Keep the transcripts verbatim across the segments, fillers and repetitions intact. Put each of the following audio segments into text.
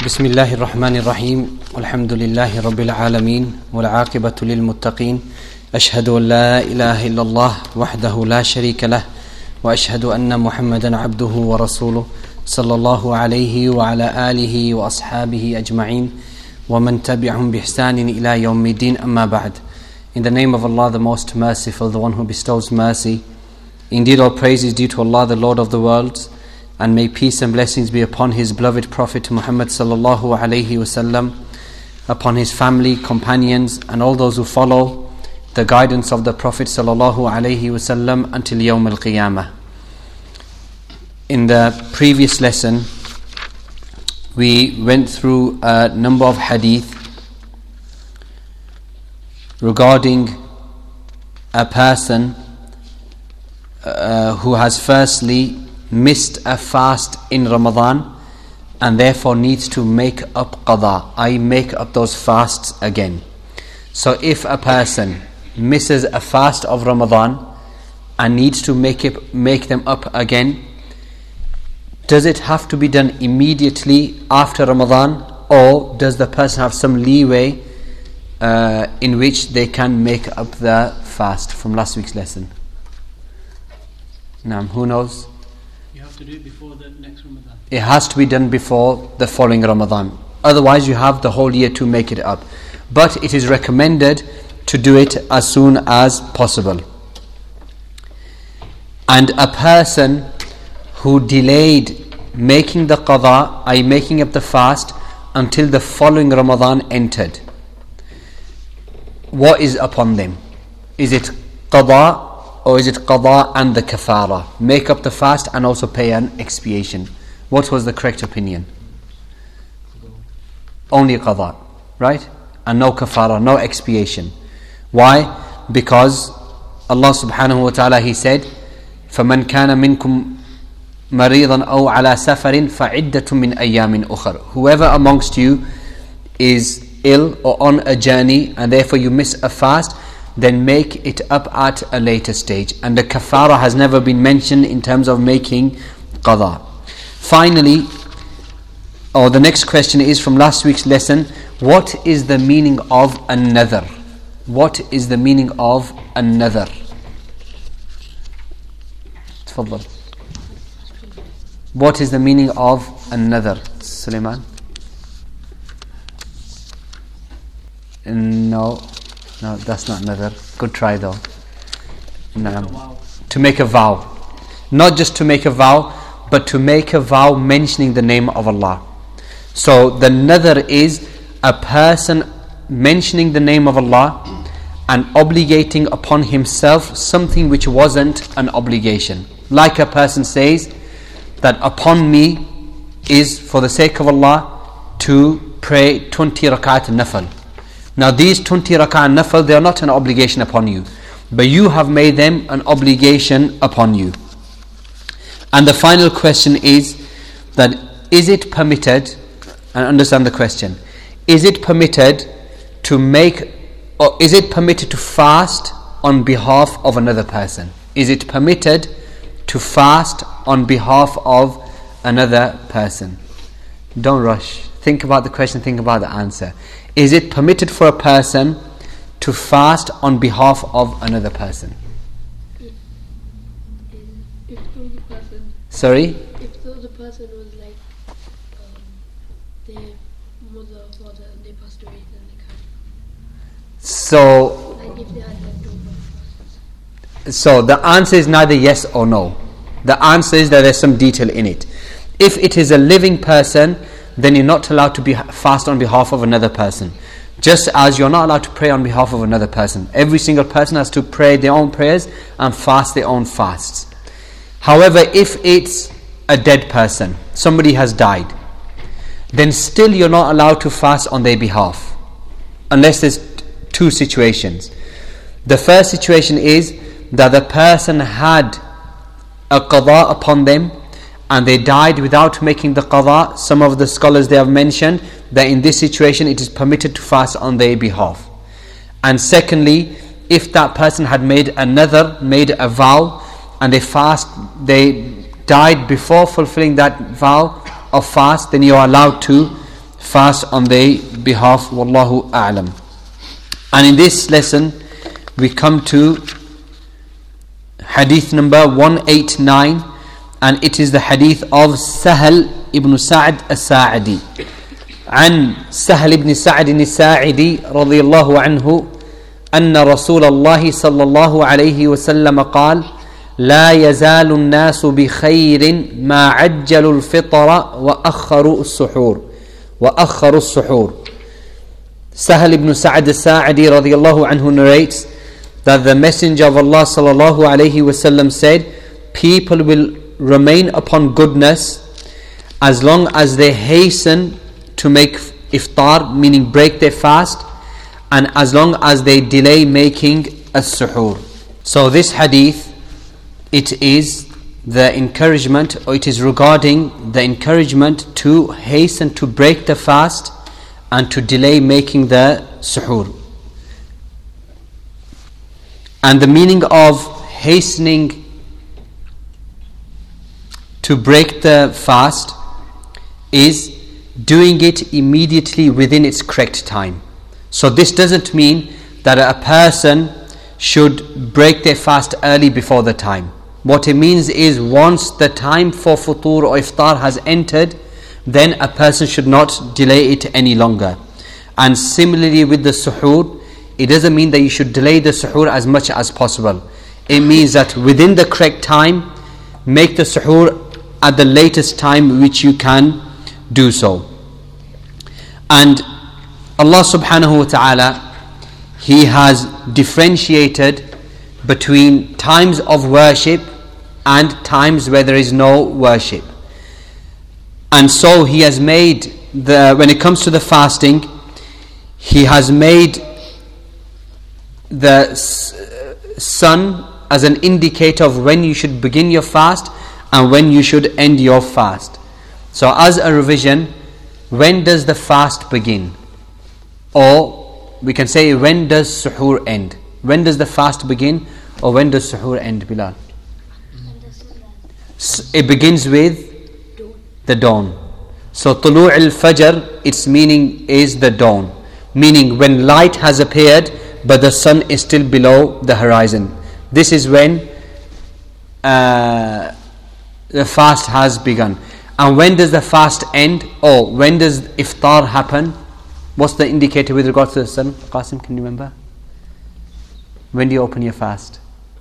بسم الله الرحمن الرحيم والحمد لله رب العالمين والعاقبة للمتقين أشهد أن لا إله إلا الله وحده لا شريك له وأشهد أن محمدا عبده ورسوله صلى الله عليه وعلى آله وأصحابه أجمعين ومن تبعهم بإحسان إلى يوم الدين أما بعد. In the name of Allah, the most merciful, the one who bestows mercy. Indeed, all praise is due to Allah, the Lord of the worlds, and may peace and blessings be upon His beloved Prophet Muhammad sallallahu alaihi wasallam, upon his family, companions, and all those who follow the guidance of the Prophet sallallahu alaihi wasallam until Yawm al-Qiyamah. In the previous lesson, we went through a number of hadith regarding a person uh, who has firstly missed a fast in Ramadan and therefore needs to make up qada, I make up those fasts again. So if a person misses a fast of Ramadan and needs to make it make them up again, does it have to be done immediately after Ramadan, or does the person have some leeway uh, in which they can make up the fast from last week's lesson? Now, who knows? To do it before the next Ramadan. It has to be done before the following Ramadan. Otherwise, you have the whole year to make it up. But it is recommended to do it as soon as possible. And a person who delayed making the qada, i.e. making up the fast, until the following Ramadan entered, what is upon them? Is it qada, or is it qada and the kafara? Make up the fast and also pay an expiation. What was the correct opinion? Only qada, right? And no kafara, no expiation. Why? Because Allah subhanahu wa ta'ala, He said, فَمَنْ كَانَ مِنْكُمْ مَرِيضًا أَوْ عَلَى سَفَرٍ فَعِدَّةٌ مِّنْ أَيَّامٍ أُخَرٍ. Whoever amongst you is ill or on a journey and therefore you miss a fast, then make it up at a later stage. And the kafara has never been mentioned in terms of making qada. Finally, or the next question is from last week's lesson, what is the meaning of an-nadhr? What is the meaning of an-nadhr? Tfaddal. What is the meaning of an-nadhr? Sulaiman? No. No, that's not nadhr. Good try though. No. To make a vow. Not just to make a vow, but to make a vow mentioning the name of Allah. So the nadhr is a person mentioning the name of Allah and obligating upon himself something which wasn't an obligation. Like a person says that upon me is, for the sake of Allah, to pray twenty rakat nafal. Now these twenty rak'ah nafal, they are not an obligation upon you, but you have made them an obligation upon you. And the final question is that is it permitted, and understand the question, is it permitted to make, or is it permitted to fast on behalf of another person? Is it permitted to fast on behalf of another person? Don't rush. Think about the question, think about the answer. Is it permitted for a person to fast on behalf of another person? If, if the person Sorry? If the other person was like um, their mother or father and they passed away, then they can't. So, Like if they had leftover fasts. so the answer is neither yes or no. The answer is that there's some detail in it. If it is a living person, then you're not allowed to be fast on behalf of another person. Just as you're not allowed to pray on behalf of another person. Every single person has to pray their own prayers and fast their own fasts. However, if it's a dead person, somebody has died, then still you're not allowed to fast on their behalf. Unless there's two situations. The first situation is that the person had a qada upon them and they died without making the qada. Some of the scholars, they have mentioned that in this situation it is permitted to fast on their behalf. And secondly, if that person had made a nadhr, made a vow, and they fast, they died before fulfilling that vow of fast, then you are allowed to fast on their behalf. Wallahu a'lam. And in this lesson we come to hadith number one eighty-nine, and it is the hadith of Sahal ibn Sa'd as-Sa'idi. عن سهل بن سعد الساعدي رضي الله عنه أن رسول الله صلى الله عليه وسلم قال: لا يزال الناس بخير ما عجلوا الفطر وأخروا السحور وأخروا السحور. Sahal ibn Sa'd as-Sa'idi رضي الله عنه narrates that the Messenger of Allah صلى الله عليه وسلم said, people will remain upon goodness as long as they hasten to make iftar, meaning break their fast, and as long as they delay making as-suhoor. So this hadith, it is the encouragement, or it is regarding the encouragement to hasten to break the fast and to delay making the suhoor. And the meaning of hastening to break the fast is doing it immediately within its correct time. So this doesn't mean that a person should break their fast early before the time. What it means is once the time for futur or iftar has entered, then a person should not delay it any longer. And similarly with the suhoor, it doesn't mean that you should delay the suhoor as much as possible. It means that within the correct time, make the suhoor at the latest time which you can do so. And Allah subhanahu wa ta'ala, He has differentiated between times of worship and times where there is no worship. And so He has made the, when it comes to the fasting, He has made the sun as an indicator of when you should begin your fast and when you should end your fast. So as a revision, when does the fast begin? Or we can say, when does suhoor end? When does the fast begin, or when does suhoor end, Bilal? It begins with the dawn. So tulu' al-fajr, its meaning is the dawn, meaning when light has appeared but the sun is still below the horizon. This is when uh, the fast has begun. And when does the fast end? Or when does iftar happen? What's the indicator with regards to the sun? Qasim, can you remember? When do you open your fast?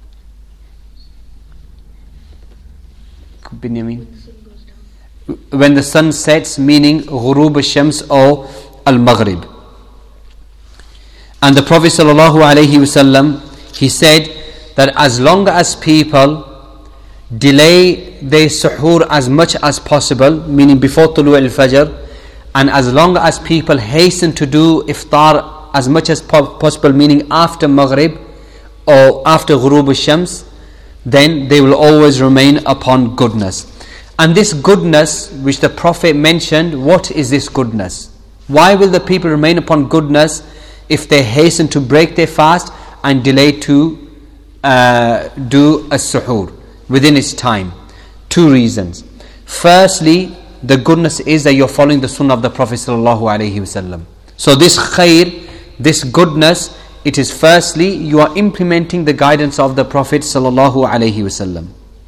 Binyamin? When the sun sets, meaning ghurub al-shams or al-maghrib. And the Prophet sallallahu alaihi wasallam, he said that as long as people delay their suhoor as much as possible, meaning before tulu' al-fajr, and as long as people hasten to do iftar as much as po- possible, meaning after maghrib or after ghurub al-shams, then they will always remain upon goodness. And this goodness which the Prophet mentioned, what is this goodness? Why will the people remain upon goodness if they hasten to break their fast and delay to uh, do a suhoor within its time? Two reasons. Firstly, the goodness is that you're following the sunnah of the Prophet sallallahu alaihi wasallam. So this khair, this goodness, it is firstly you are implementing the guidance of the Prophet sallallahu alaihi wasallam.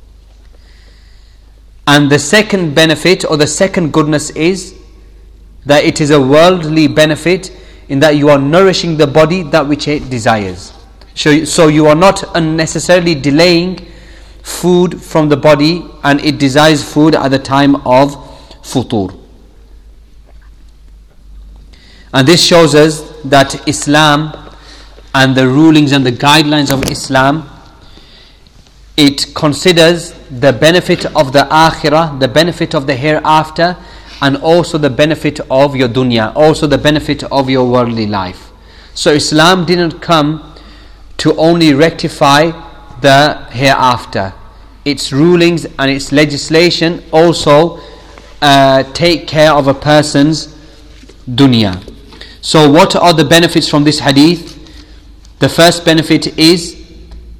And the second benefit, or the second goodness, is that it is a worldly benefit in that you are nourishing the body that which it desires. So, so you are not unnecessarily delaying food from the body, and it desires food at the time of futur. And this shows us that Islam and the rulings and the guidelines of Islam, it considers the benefit of the akhirah, the benefit of the hereafter, and also the benefit of your dunya, also the benefit of your worldly life. So Islam didn't come to only rectify the hereafter. Its rulings and its legislation also uh, take care of a person's dunya. So what are the benefits from this hadith? The first benefit is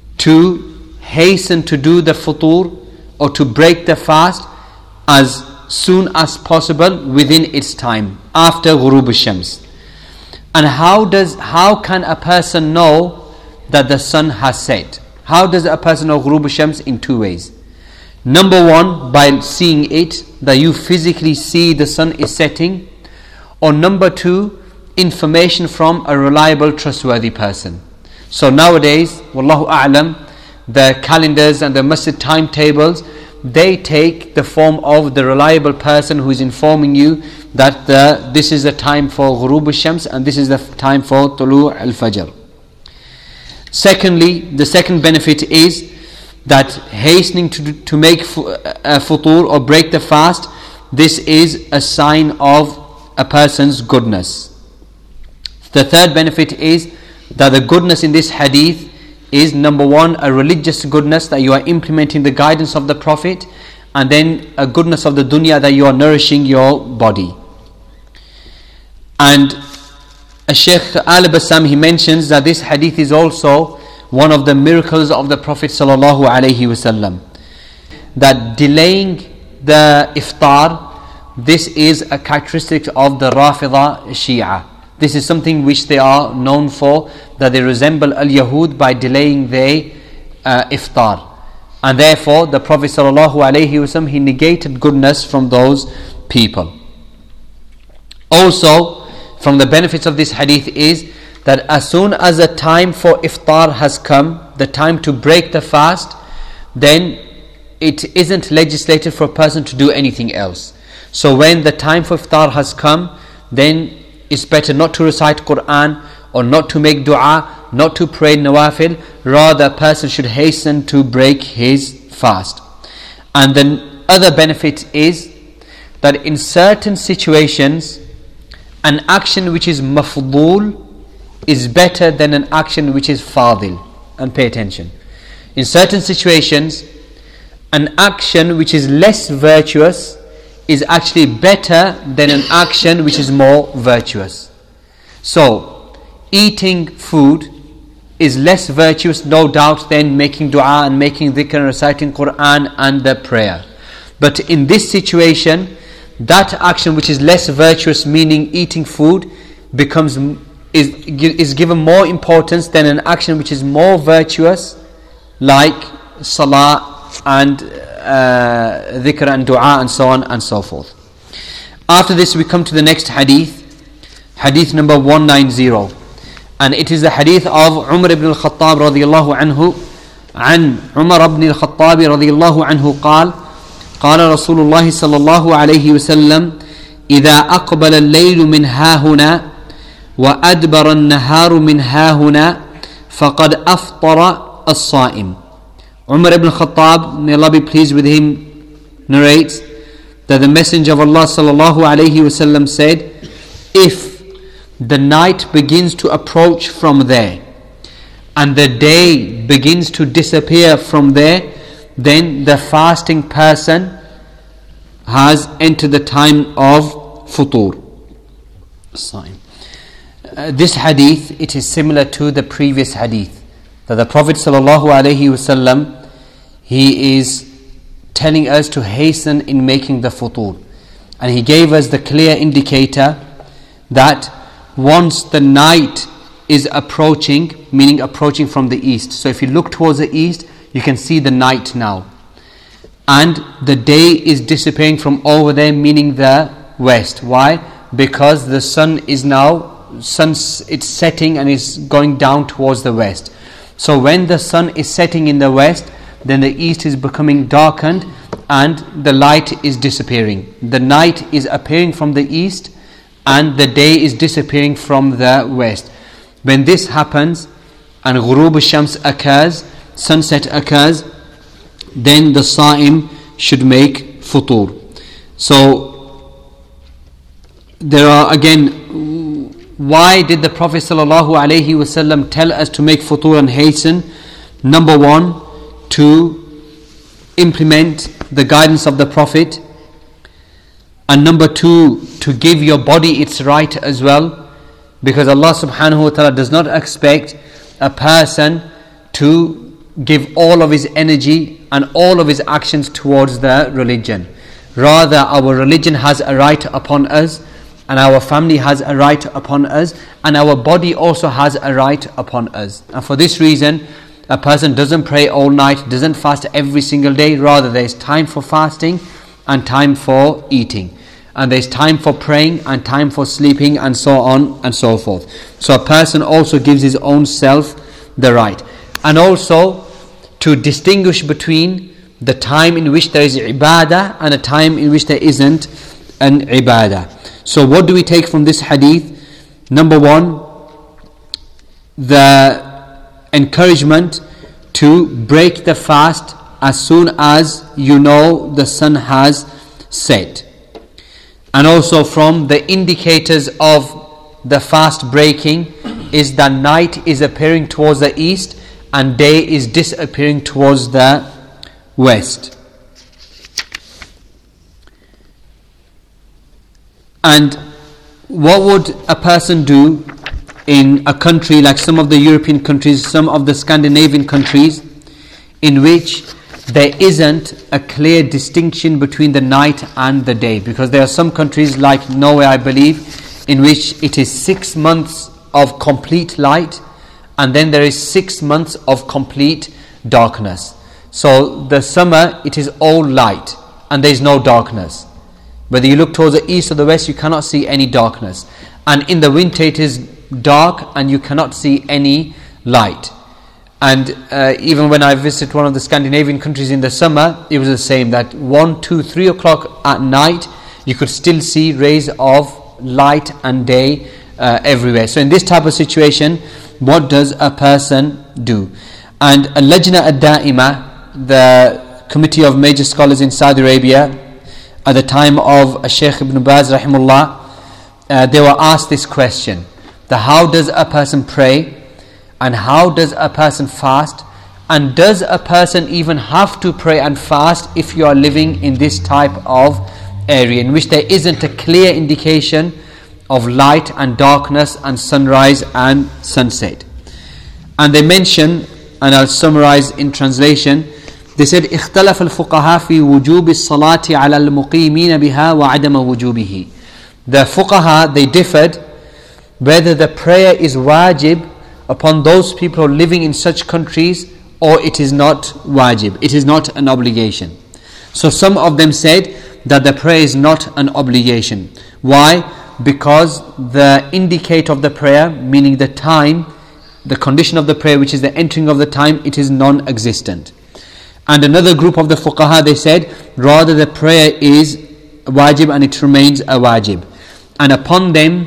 to hasten to do the futur, or to break the fast as soon as possible within its time, after ghurub al-shams. And how does how can a person know that the sun has set? How does a person know ghurub al-shams? In two ways. Number one, by seeing it, that you physically see the sun is setting. Or number two, information from a reliable, trustworthy person. So nowadays, wallahu a'lam, the calendars and the masjid timetables, they take the form of the reliable person who is informing you that the, this is the time for ghurub al-shams and this is the time for tulu' al-fajr. Secondly, the second benefit is that hastening to, to make a futur or break the fast, this is a sign of a person's goodness. The third benefit is that the goodness in this hadith is, number one, a religious goodness, that you are implementing the guidance of the Prophet, and then a goodness of the dunya, that you are nourishing your body. And Shaykh Al-Bassam, he mentions that this hadith is also one of the miracles of the Prophet sallallahu alaihi wasallam, that delaying the iftar, this is a characteristic of the Rafida Shia. This is something which they are known for, that they resemble al-Yahud by delaying their uh, iftar. And therefore the Prophet sallallahu alaihi wasallam, he negated goodness from those people. Also, from the benefits of this hadith is that as soon as the time for iftar has come, the time to break the fast, then it isn't legislated for a person to do anything else. So when the time for iftar has come, then it's better not to recite Quran or not to make dua, not to pray nawafil. Rather, a person should hasten to break his fast. And the other benefit is that in certain situations, an action which is mafdul is better than an action which is fadil. And pay attention. In certain situations, an action which is less virtuous is actually better than an action which is more virtuous. So, eating food is less virtuous, no doubt, than making dua and making dhikr and reciting Quran and the prayer. But in this situation, that action which is less virtuous, meaning eating food, becomes is is given more importance than an action which is more virtuous, like salah and uh, dhikr and dua and so on and so forth. After this, we come to the next hadith, hadith number one ninety, and it is the hadith of Umar ibn al-Khattab radiyallahu anhu. عن عمر بن الخطاب رضي الله عنه قال قال رسول الله صلى الله عليه وسلم إذا أقبل الليل من هاهنا وأدبر النهار من هاهنا فقد أفطر الصائم. Umar ibn Khattab, may Allah be pleased with him, narrates that the Messenger of Allah sallallahu alayhi wasallam said, if the night begins to approach from there and the day begins to disappear from there, then the fasting person has entered the time of futur. Uh, this hadith, it is similar to the previous hadith, that the Prophet sallallahu alaihi wasallam, he is telling us to hasten in making the futur, and he gave us the clear indicator that once the night is approaching, meaning approaching from the east, so if you look towards the east, you can see the night now, and the day is disappearing from over there, meaning the west. Why? Because the sun is now sun it's setting and is going down towards the west. So when the sun is setting in the west, then the east is becoming darkened and the light is disappearing. The night is appearing from the east and the day is disappearing from the west. When this happens and ghurub al-shams occurs, sunset occurs, then the sa'im should make futur. So there are again, why did the Prophet sallallahu alaihi wasallam tell us to make futur and hasten? Number one, to implement the guidance of the Prophet, and number two, to give your body its right as well, because Allah subhanahu wa ta'ala does not expect a person to give all of his energy and all of his actions towards the religion. Rather, our religion has a right upon us, and our family has a right upon us, and our body also has a right upon us. And for this reason, a person doesn't pray all night, doesn't fast every single day. Rather, there is time for fasting and time for eating, and there is time for praying and time for sleeping, and so on and so forth. So a person also gives his own self the right. And also to distinguish between the time in which there is ibadah and a time in which there isn't an ibadah. So what do we take from this hadith? Number one, the encouragement to break the fast as soon as you know the sun has set. And also from the indicators of the fast breaking is that night is appearing towards the east and day is disappearing towards the west. And what would a person do in a country like some of the European countries, some of the Scandinavian countries, in which there isn't a clear distinction between the night and the day? Because there are some countries like Norway, I believe, in which it is six months of complete light, and then there is six months of complete darkness. So the summer, it is all light and there is no darkness. Whether you look towards the east or the west, you cannot see any darkness. And in the winter, it is dark and you cannot see any light. And uh, even when I visited one of the Scandinavian countries in the summer, it was the same, that one, two, three o'clock at night, you could still see rays of light and day uh, everywhere. So in this type of situation, what does a person do? And Al-Lajna Ad-Da'ima, the committee of major scholars in Saudi Arabia, at the time of Shaykh Ibn Baz rahimullah, uh, they were asked this question: the how does a person pray, and how does a person fast, and does a person even have to pray and fast if you are living in this type of area in which there isn't a clear indication of light and darkness and sunrise and sunset? And they mention, and I'll summarize in translation, they said اختلف الفقهاء في وجوب الصلاة على المقيمين بها وعدم وجوبه. The fuqaha, they differed whether the prayer is wajib upon those people living in such countries or it is not wajib, it is not an obligation. So some of them said that the prayer is not an obligation. Why? Because the indicator of the prayer, meaning the time, the condition of the prayer, which is the entering of the time, it is non-existent. And another group of the fuqaha, they said rather the prayer is wajib and it remains a wajib, and upon them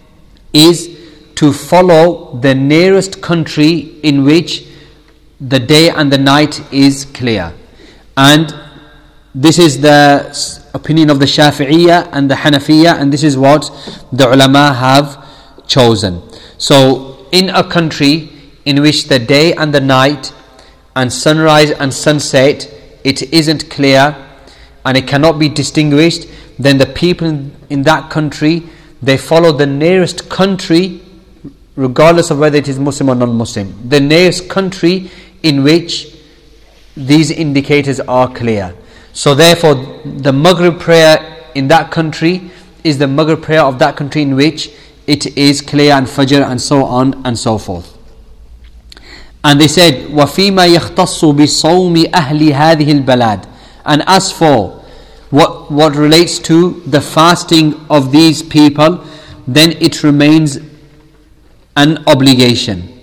is to follow the nearest country in which the day and the night is clear. And this is the opinion of the Shafi'iyya and the Hanafiyya, and this is what the ulama have chosen. So in a country in which the day and the night and sunrise and sunset, it isn't clear and it cannot be distinguished, then the people in, in that country, they follow the nearest country, regardless of whether it is Muslim or non-Muslim, the nearest country in which these indicators are clear. So therefore the Maghrib prayer in that country is the Maghrib prayer of that country in which it is clear, and Fajr and so on and so forth. And they said وَفِيمَا يَخْتَصُّ بِصَوْمِ أَهْلِ هَذِهِ الْبَلَادِ. And as for what, what relates to the fasting of these people, then it remains an obligation.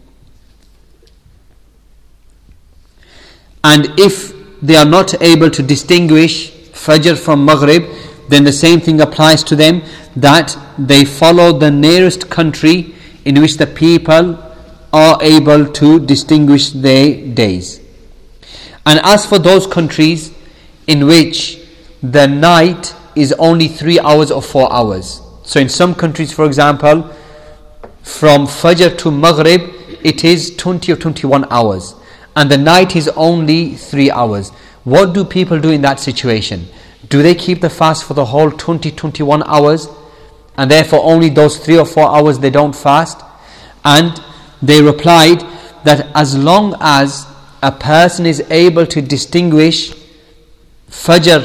And if they are not able to distinguish Fajr from Maghrib, then the same thing applies to them, that they follow the nearest country in which the people are able to distinguish their days. And as for those countries in which the night is only three hours or four hours, so in some countries, for example, from Fajr to Maghrib it is twenty or twenty-one hours, and the night is only three hours. What do people do in that situation? Do they keep the fast for the whole twenty, twenty-one hours, and therefore only those three or four hours they don't fast? And they replied that as long as a person is able to distinguish Fajr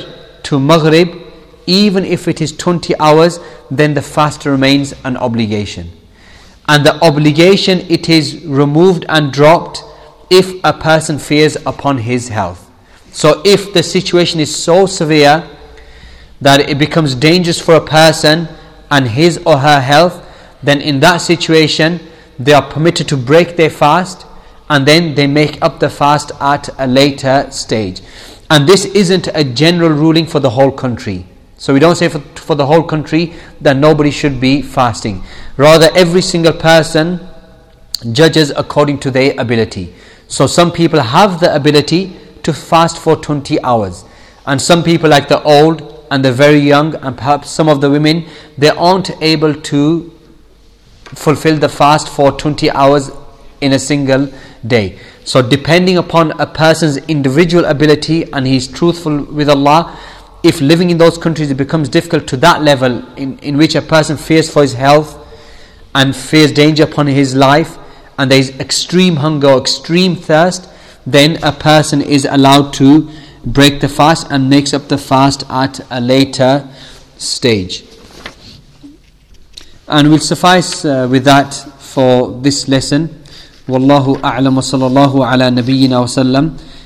to Maghrib, even if it is twenty hours, then the fast remains an obligation. And the obligation, it is removed and dropped if a person fears upon his health. So if the situation is so severe that it becomes dangerous for a person and his or her health, then in that situation they are permitted to break their fast, and then they make up the fast at a later stage. And this isn't a general ruling for the whole country. So we don't say for, for the whole country that nobody should be fasting. Rather, every single person judges according to their ability. So some people have the ability to fast for twenty hours. And some people, like the old and the very young, and perhaps some of the women, they aren't able to fulfill the fast for twenty hours in a single day. So depending upon a person's individual ability, and he's truthful with Allah, if living in those countries it becomes difficult to that level in, in which a person fears for his health and fears danger upon his life, and there is extreme hunger or extreme thirst, then a person is allowed to break the fast and makes up the fast at a later stage. And we'll suffice uh, with that for this lesson. Wallahu a'lam wa sallallahu ala nabiyyina wa sallam.